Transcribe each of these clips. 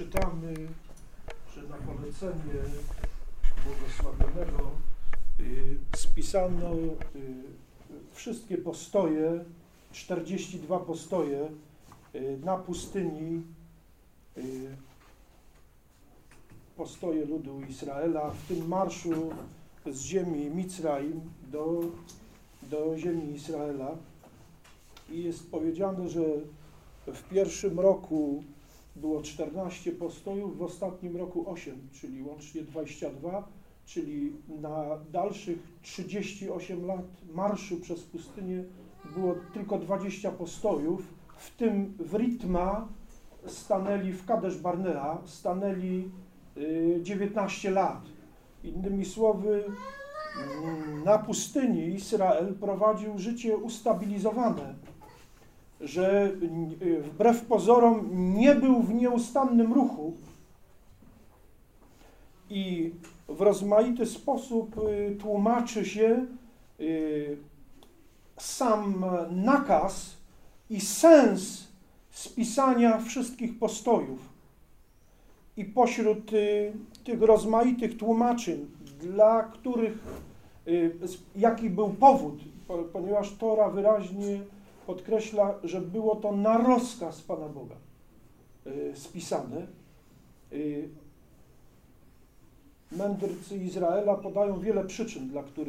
czytamy, że na polecenie błogosławionego spisano wszystkie postoje, 42 postoje na pustyni, postoje ludu Izraela, w tym marszu z ziemi Micraim do ziemi Izraela. I jest powiedziane, że w pierwszym roku było 14 postojów, w ostatnim roku 8, czyli łącznie 22, czyli na dalszych 38 lat marszu przez pustynię było tylko 20 postojów, w tym w Ritma stanęli, w Kadesz Barnea stanęli 19 lat. Innymi słowy, na pustyni Izrael prowadził życie ustabilizowane, że wbrew pozorom nie był w nieustannym ruchu i w rozmaity sposób tłumaczy się sam nakaz i sens spisania wszystkich postojów. I pośród tych rozmaitych tłumaczeń, dla których, jaki był powód, ponieważ Tora wyraźnie podkreśla, że było to na rozkaz Pana Boga spisane. Mędrcy Izraela podają wiele przyczyn,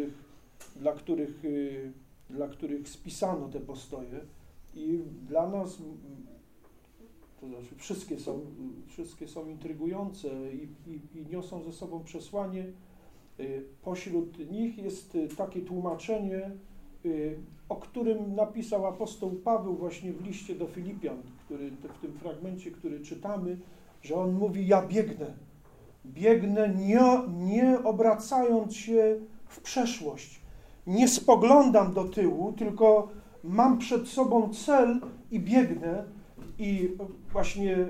dla których spisano te postoje i dla nas, to znaczy wszystkie są intrygujące i niosą ze sobą przesłanie. Pośród nich jest takie tłumaczenie, o którym napisał apostoł Paweł właśnie w liście do Filipian, w tym fragmencie, który czytamy, że on mówi: ja biegnę nie obracając się w przeszłość, nie spoglądam do tyłu, tylko mam przed sobą cel i biegnę. I właśnie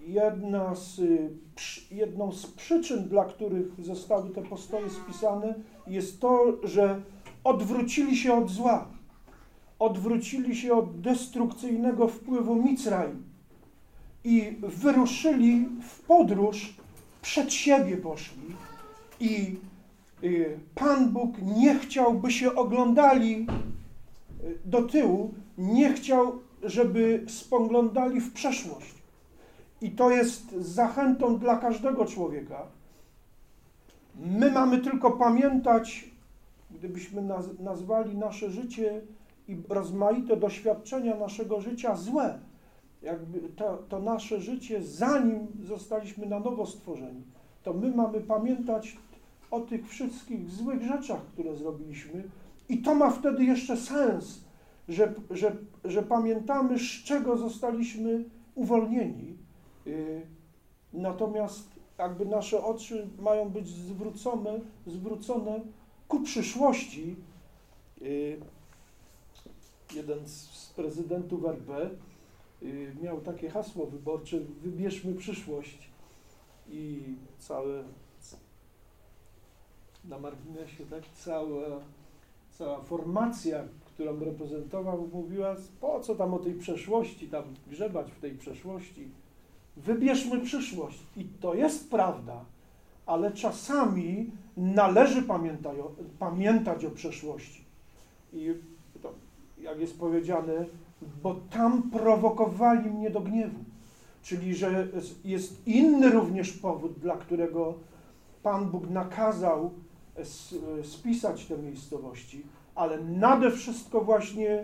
jedną z przyczyn, dla których zostały te postoje spisane, jest to, że odwrócili się od zła, odwrócili się od destrukcyjnego wpływu Micraim i wyruszyli w podróż, przed siebie poszli i Pan Bóg nie chciał, by się oglądali do tyłu, nie chciał, żeby spoglądali w przeszłość. I to jest zachętą dla każdego człowieka. My mamy tylko pamiętać, gdybyśmy nazwali nasze życie i rozmaite doświadczenia naszego życia złe, jakby to nasze życie, zanim zostaliśmy na nowo stworzeni, to my mamy pamiętać o tych wszystkich złych rzeczach, które zrobiliśmy, i to ma wtedy jeszcze sens, że pamiętamy, z czego zostaliśmy uwolnieni. Natomiast jakby nasze oczy mają być zwrócone ku przyszłości. Jeden z prezydentów RP miał takie hasło wyborcze: wybierzmy przyszłość. I na marginesie, tak, cała formacja, którą reprezentował, mówiła: po co tam o tej przeszłości, tam grzebać w tej przeszłości, wybierzmy przyszłość. I to jest prawda, ale czasami należy pamiętać o przeszłości. I to, jak jest powiedziane, bo tam prowokowali mnie do gniewu. Czyli, że jest inny również powód, dla którego Pan Bóg nakazał spisać te miejscowości, ale nade wszystko właśnie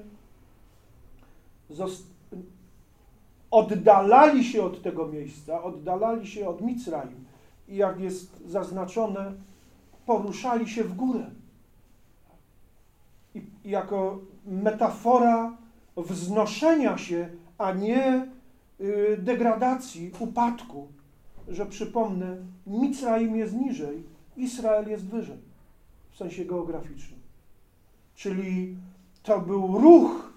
oddalali się od tego miejsca, oddalali się od Micraim i, jak jest zaznaczone, poruszali się w górę. I jako metafora wznoszenia się, a nie degradacji, upadku, że przypomnę, Micraim jest niżej, Izrael jest wyżej, w sensie geograficznym. Czyli to był ruch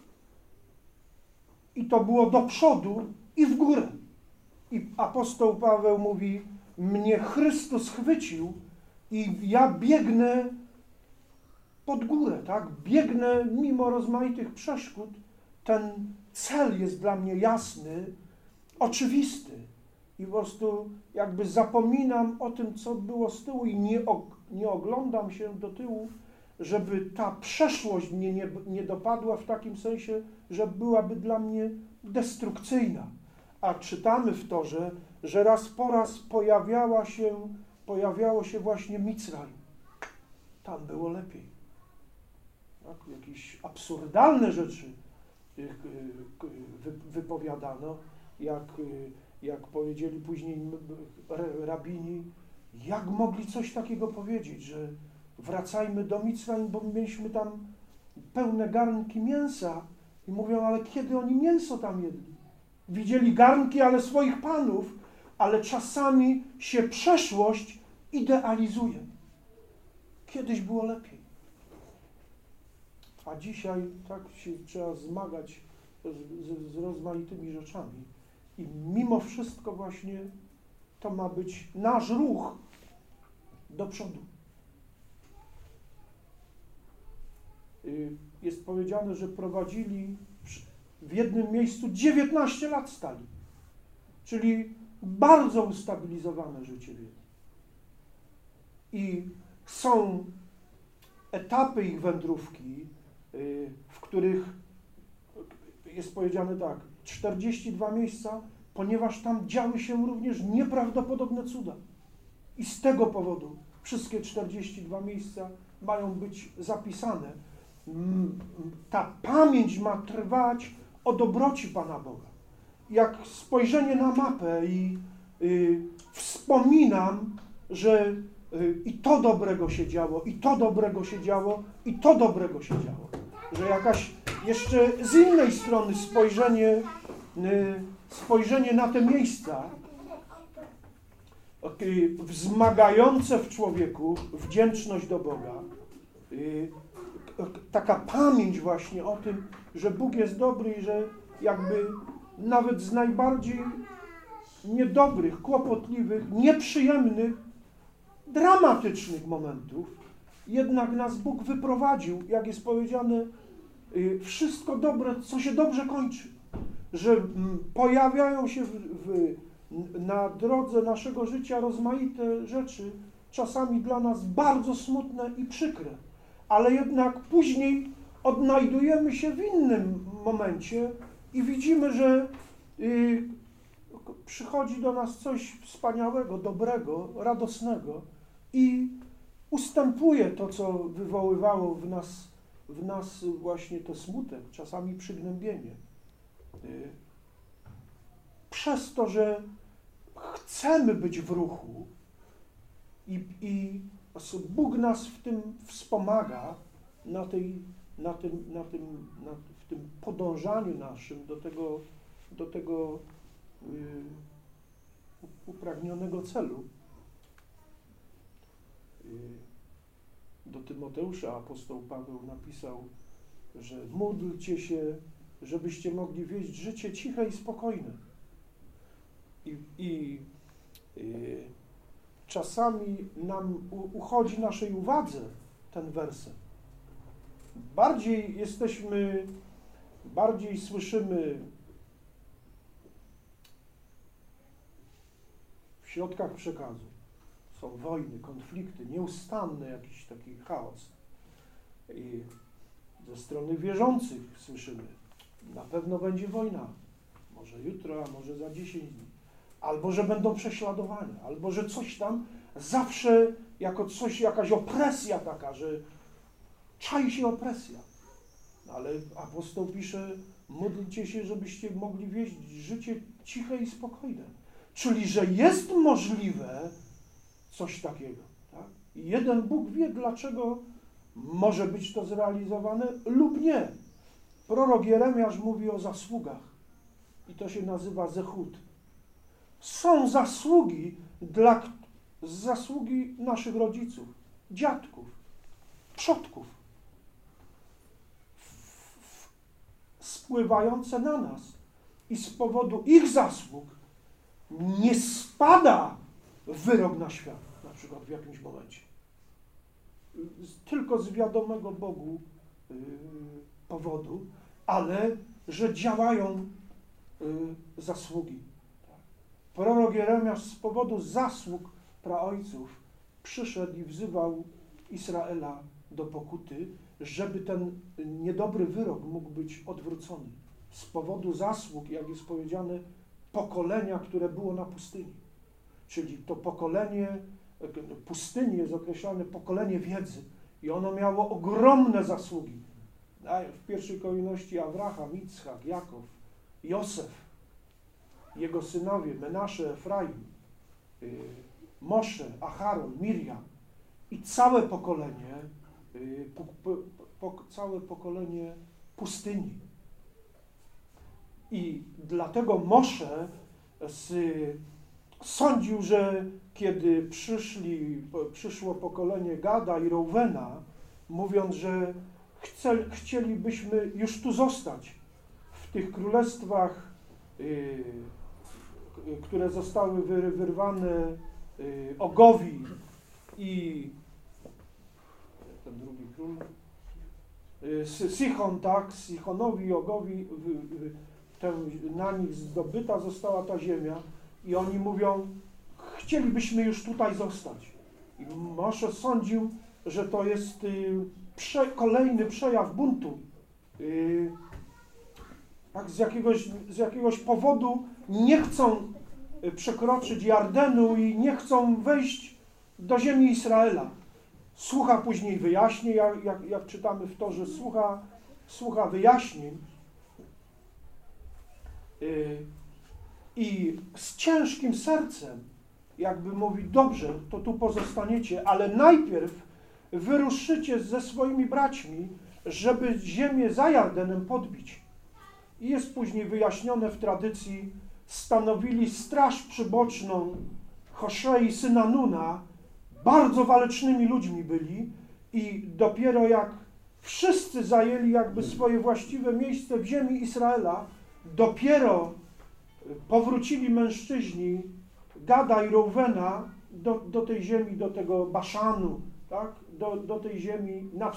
i to było do przodu i w górę. I apostoł Paweł mówi: mnie Chrystus chwycił i ja biegnę pod górę, tak? Biegnę mimo rozmaitych przeszkód. Ten cel jest dla mnie jasny, oczywisty. i po prostu jakby zapominam o tym, co było z tyłu i nie oglądam się do tyłu, żeby ta przeszłość mnie nie dopadła w takim sensie, że byłaby dla mnie destrukcyjna. A czytamy w Torze, że raz po raz pojawiało się właśnie Micraim. Tam było lepiej. Tak? Jakieś absurdalne rzeczy wypowiadano, jak powiedzieli później rabini, jak mogli coś takiego powiedzieć, że wracajmy do Micraim, bo mieliśmy tam pełne garnki mięsa. I mówią, ale kiedy oni mięso tam jedli? Widzieli garnki, ale swoich panów, ale czasami się przeszłość idealizuje. Kiedyś było lepiej. A dzisiaj tak się trzeba zmagać z rozmaitymi rzeczami. I mimo wszystko właśnie to ma być nasz ruch do przodu. Jest powiedziane, że prowadzili w jednym miejscu 19 lat stali. Czyli bardzo ustabilizowane życie wieku. I są etapy ich wędrówki, w których jest powiedziane tak, 42 miejsca, ponieważ tam działy się również nieprawdopodobne cuda. I z tego powodu wszystkie 42 miejsca mają być zapisane. Ta pamięć ma trwać o dobroci Pana Boga. Jak spojrzenie na mapę i wspominam, że i to dobrego się działo, i to dobrego się działo, i to dobrego się działo. Że jakaś jeszcze z innej strony spojrzenie na te miejsca wzmagające w człowieku wdzięczność do Boga, taka pamięć właśnie o tym, że Bóg jest dobry i że jakby nawet z najbardziej niedobrych, kłopotliwych, nieprzyjemnych, dramatycznych momentów jednak nas Bóg wyprowadził, jak jest powiedziane, wszystko dobre, co się dobrze kończy. Że pojawiają się na drodze naszego życia rozmaite rzeczy, czasami dla nas bardzo smutne i przykre, ale jednak później odnajdujemy się w innym momencie i widzimy, że przychodzi do nas coś wspaniałego, dobrego, radosnego i ustępuje to, co wywoływało w nas właśnie to smutek, czasami przygnębienie. Przez to, że chcemy być w ruchu i Bóg nas w tym wspomaga, w tym podążaniu naszym do tego upragnionego celu. Do Tymoteusza apostoł Paweł napisał, że módlcie się, żebyście mogli wieść życie ciche i spokojne. I czasami nam uchodzi naszej uwadze ten werset. Bardziej słyszymy w środkach przekazu. Są wojny, konflikty, nieustanny jakiś taki chaos. I ze strony wierzących słyszymy, na pewno będzie wojna. Może jutro, a może za 10 dni. Albo, że będą prześladowania, albo, że coś tam zawsze jako coś, jakaś opresja taka, że czai się opresja. Ale apostoł pisze, módlcie się, żebyście mogli wieść życie ciche i spokojne. Czyli, że jest możliwe coś takiego. Tak? I jeden Bóg wie, dlaczego może być to zrealizowane lub nie. Prorok Jeremiasz mówi o zasługach i to się nazywa zechut. Są zasługi naszych rodziców, dziadków, przodków, spływające na nas i z powodu ich zasług nie spada wyrok na świat, na przykład w jakimś momencie. Tylko z wiadomego Bogu powodu, ale że działają zasługi. prorok Jeremiasz z powodu zasług praojców przyszedł i wzywał Izraela do pokuty, żeby ten niedobry wyrok mógł być odwrócony. Z powodu zasług, jak jest powiedziane, pokolenia, które było na pustyni. Czyli to pokolenie pustyni jest określane pokolenie wiedzy i ono miało ogromne zasługi. W pierwszej kolejności Abraham, Ickak, Jakov, Josef, jego synowie, Menasze, Efraim, Mosze, Acharon, Mirjam i całe pokolenie pustyni. I dlatego Mosze sądził, że kiedy przyszło pokolenie Gada i Reuvena, mówiąc, że chcielibyśmy już tu zostać w tych królestwach, które zostały wyrwane Ogowi i ten drugi król, Sichon, tak, Sichonowi i Ogowi, na nich zdobyta została ta ziemia i oni mówią, chcielibyśmy już tutaj zostać. I Mosze sądził, że to jest kolejny przejaw buntu. Tak, z jakiegoś powodu nie chcą przekroczyć Jardenu i nie chcą wejść do ziemi Izraela. Słucha później wyjaśnień, jak czytamy w Torze, słucha wyjaśnień i z ciężkim sercem jakby mówi, dobrze, to tu pozostaniecie, ale najpierw wyruszycie ze swoimi braćmi, żeby ziemię za Jardenem podbić. I jest później wyjaśnione w tradycji, stanowili straż przyboczną Hoszei, syna Nuna, bardzo walecznymi ludźmi byli i dopiero jak wszyscy zajęli jakby swoje właściwe miejsce w ziemi Izraela, dopiero powrócili mężczyźni Gada i Reuvena do tej ziemi, do tego Baszanu, tak? do tej ziemi na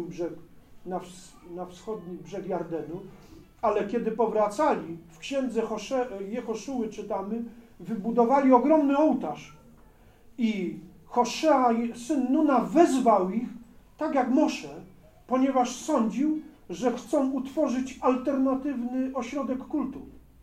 wschodni brzeg Jardenu, ale kiedy powracali, w księdze Jehoszuły czytamy, wybudowali ogromny ołtarz i Hoszea, syn Nuna, wezwał ich, tak jak Mosze, ponieważ sądził, że chcą utworzyć alternatywny ośrodek kultu.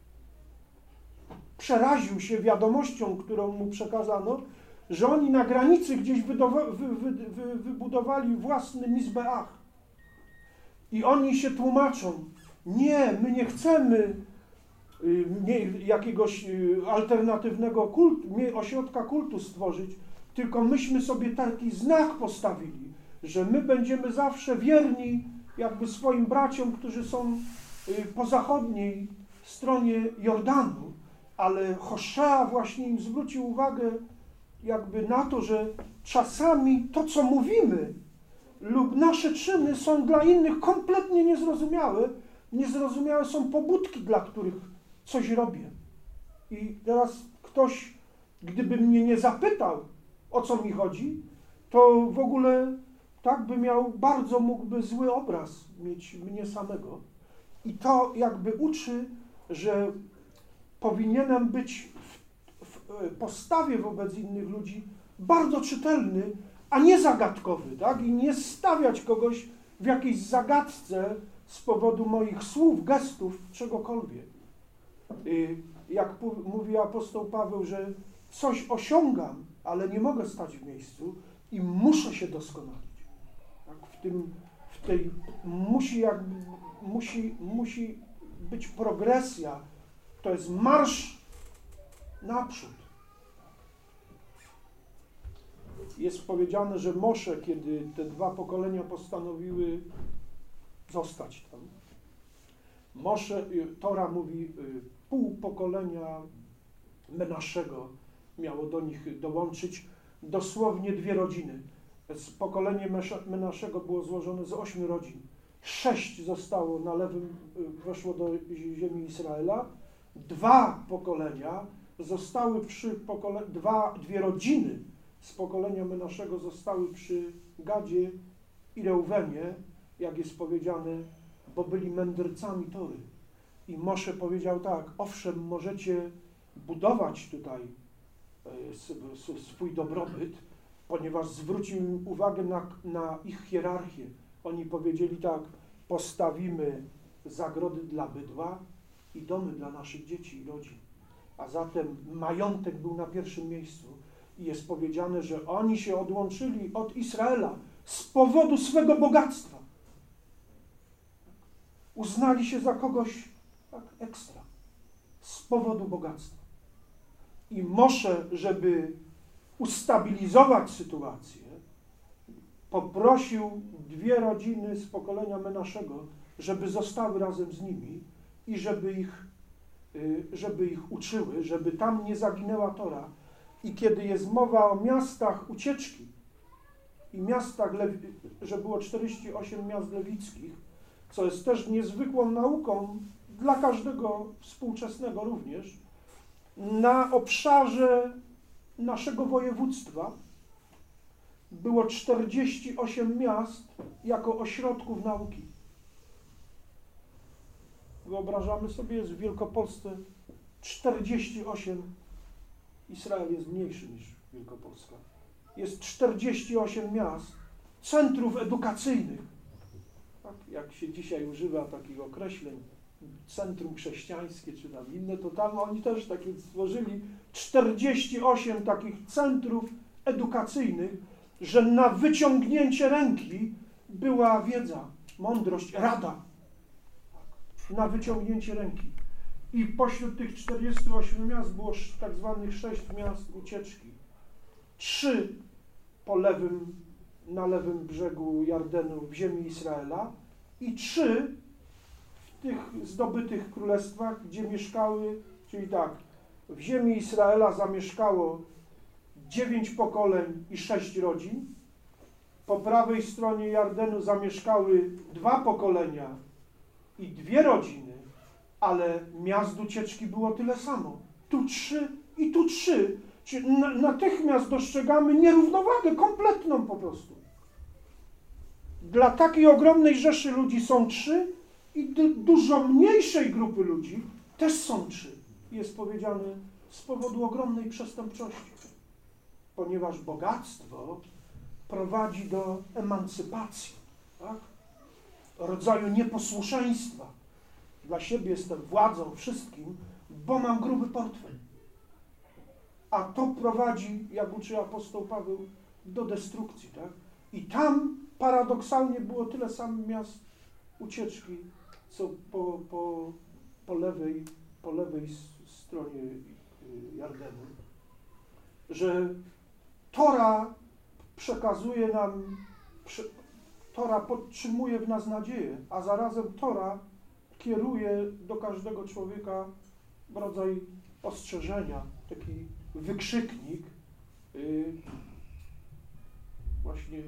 Przeraził się wiadomością, którą mu przekazano, że oni na granicy gdzieś wybudowali własny Mizbeach. I oni się tłumaczą, nie, my nie chcemy jakiegoś alternatywnego kultu, ośrodka kultu stworzyć, tylko myśmy sobie taki znak postawili, że my będziemy zawsze wierni jakby swoim braciom, którzy są po zachodniej stronie Jordanu, ale Hoszea właśnie im zwrócił uwagę jakby na to, że czasami to, co mówimy lub nasze czyny są dla innych kompletnie niezrozumiałe. Niezrozumiałe są pobudki, dla których coś robię. I teraz ktoś, gdyby mnie nie zapytał, o co mi chodzi, to w ogóle tak by mógłby zły obraz mieć mnie samego. I to jakby uczy, że powinienem być w postawie wobec innych ludzi bardzo czytelny, a nie zagadkowy, tak? I nie stawiać kogoś w jakiejś zagadce z powodu moich słów, gestów, czegokolwiek. Jak mówi apostoł Paweł, że coś osiągam, ale nie mogę stać w miejscu i muszę się doskonalić. Tak? Musi być progresja. To jest marsz naprzód. Jest powiedziane, że Mosze, kiedy te dwa pokolenia postanowiły zostać tam, Tora mówi, pół pokolenia Menaszego miało do nich dołączyć, dosłownie 2 rodziny. Pokolenie Menaszego było złożone z 8 rodzin. 6 zostało na lewym, weszło do ziemi Izraela. 2 pokolenia zostały dwie rodziny z pokolenia Menaszego zostały przy Gadzie i Reuvenie, jak jest powiedziane, bo byli mędrcami Tory. I Mosze powiedział tak, owszem, możecie budować tutaj swój dobrobyt, ponieważ zwrócił im uwagę na ich hierarchię. Oni powiedzieli tak: postawimy zagrody dla bydła i domy dla naszych dzieci i rodzin. A zatem majątek był na pierwszym miejscu i jest powiedziane, że oni się odłączyli od Izraela z powodu swego bogactwa. Uznali się za kogoś tak ekstra z powodu bogactwa. I Mosze, żeby ustabilizować sytuację, poprosił 2 rodziny z pokolenia Menaszego, żeby zostały razem z nimi i żeby ich uczyły, żeby tam nie zaginęła Tora. I kiedy jest mowa o miastach ucieczki i miastach, że było 48 miast lewickich, co jest też niezwykłą nauką dla każdego współczesnego również, na obszarze naszego województwa było 48 miast jako ośrodków nauki. Wyobrażamy sobie, jest w Wielkopolsce 48, Izrael jest mniejszy niż Wielkopolska. Jest 48 miast, centrów edukacyjnych. Tak, jak się dzisiaj używa takich określeń, centrum chrześcijańskie czy tam inne, to tam oni też takie stworzyli 48 takich centrów edukacyjnych, że na wyciągnięcie ręki była wiedza, mądrość, rada. Na wyciągnięcie ręki. I pośród tych 48 miast było tak zwanych 6 miast ucieczki. 3 na lewym brzegu Jardenu w ziemi Izraela i 3 w tych zdobytych królestwach, gdzie mieszkały, czyli tak, w ziemi Izraela zamieszkało 9 pokoleń i 6 rodzin. Po prawej stronie Jardenu zamieszkały 2 pokolenia i 2 rodziny, ale miast ucieczki było tyle samo. Tu 3 i tu 3. Czyli natychmiast dostrzegamy nierównowagę kompletną po prostu. Dla takiej ogromnej rzeszy ludzi są 3 i dużo mniejszej grupy ludzi też są 3. Jest powiedziane z powodu ogromnej przestępczości. Ponieważ bogactwo prowadzi do emancypacji, tak? Rodzaju nieposłuszeństwa. Dla siebie jestem władzą, wszystkim, bo mam gruby portfel. A to prowadzi, jak uczy apostoł Paweł, do destrukcji, tak? I tam paradoksalnie było tyle samo miast ucieczki, co po lewej stronie Jardenu, że Tora przekazuje nam, Tora podtrzymuje w nas nadzieję, a zarazem Tora kieruje do każdego człowieka rodzaj ostrzeżenia, taki wykrzyknik, właśnie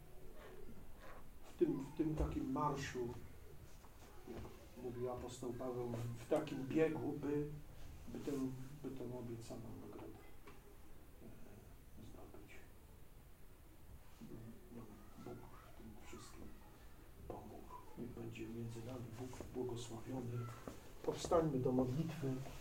w tym takim marszu, jak mówi apostoł Paweł, w takim biegu, by tę obiecaną nagrodę zdobyć. Bóg w tym wszystkim pomógł. Niech będzie między nami Bóg błogosławiony. Powstańmy do modlitwy.